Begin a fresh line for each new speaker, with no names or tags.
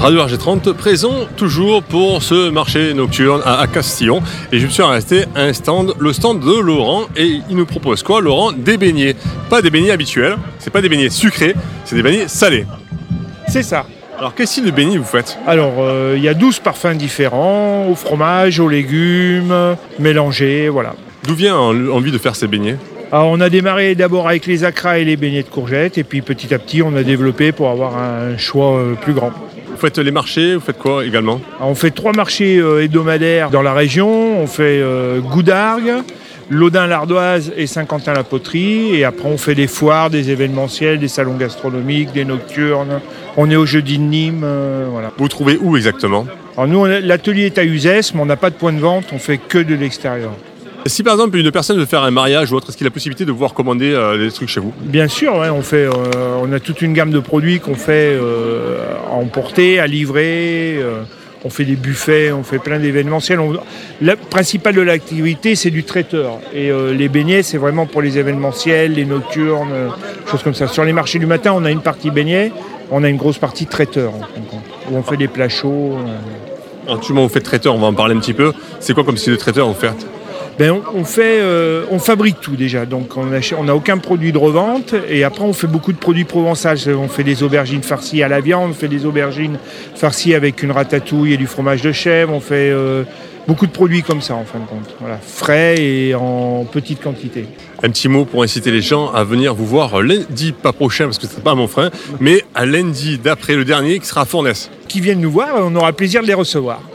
Radio RG30, présent toujours pour ce marché nocturne à Castillon. Et je me suis arrêté à le stand de Laurent. Et il nous propose quoi, Laurent? Des beignets. Pas des beignets habituels, c'est pas des beignets sucrés, c'est des beignets salés.
C'est ça.
Alors quel style de beignets vous faites?
Alors, il y a 12 parfums différents, au fromage, aux légumes, mélangés, voilà.
D'où vient l'envie de faire ces beignets?
Alors, on a démarré d'abord avec les acras et les beignets de courgettes, et puis petit à petit, on a développé pour avoir un choix plus grand.
Vous faites les marchés, vous faites quoi également?
Alors, on fait 3 marchés hebdomadaires dans la région. On fait Goudargues, Laudun-l'Ardoise et Saint-Quentin-la-Poterie. Et après, on fait des foires, des événementiels, des salons gastronomiques, des nocturnes. On est au Jeudi de Nîmes, voilà.
Vous trouvez où exactement?
Alors nous, l'atelier est à Uzès, mais on n'a pas de point de vente, on fait que de l'extérieur.
Si par exemple une personne veut faire un mariage ou autre, est-ce qu'il a la possibilité de pouvoir commander des trucs chez vous?
Bien sûr, ouais, on a toute une gamme de produits qu'on fait à emporter, à livrer. On fait des buffets, on fait plein d'événementiels. Le principal de l'activité, c'est du traiteur. Et les beignets, c'est vraiment pour les événementiels, les nocturnes, choses comme ça. Sur les marchés du matin, on a une partie beignets, on a une grosse partie traiteur, où on fait des plats chauds.
Alors, vous faites traiteur, on va en parler un petit peu. C'est quoi comme style de traiteur vous faites?
On fabrique tout déjà, donc on n'a aucun produit de revente, et après on fait beaucoup de produits provençaux. On fait des aubergines farcies à la viande, on fait des aubergines farcies avec une ratatouille et du fromage de chèvre, on fait beaucoup de produits comme ça en fin de compte, voilà, frais et en petite quantité.
Un petit mot pour inciter les gens à venir vous voir lundi, pas prochain parce que c'est pas à Monfrein, mais à lundi d'après le dernier qui sera à Fournes.
Qui viennent nous voir, on aura le plaisir de les recevoir.